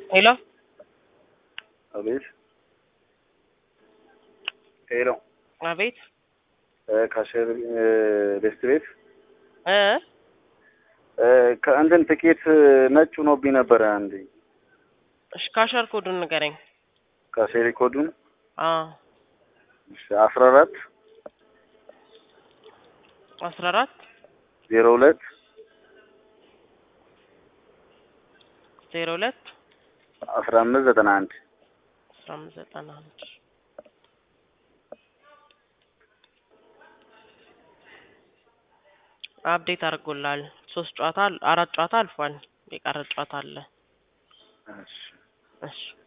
Hello? አቤት ሄሎ አቤት ካሸር ቤስት ቤት እ ከእንትን ትኬት ነጭ ሆኖብኝ ነበረ አንዴ እሺ ካሸር ኮዱን ንገረኝ። ካሸር ኮዱን አዎ 14 14 02 02 1591 1591 አፕዴት አድርጎላል። 3 ጨዋታ 4 ጨዋታ አልፏል። የቀረ ጨዋታ አለ። እሺ እሺ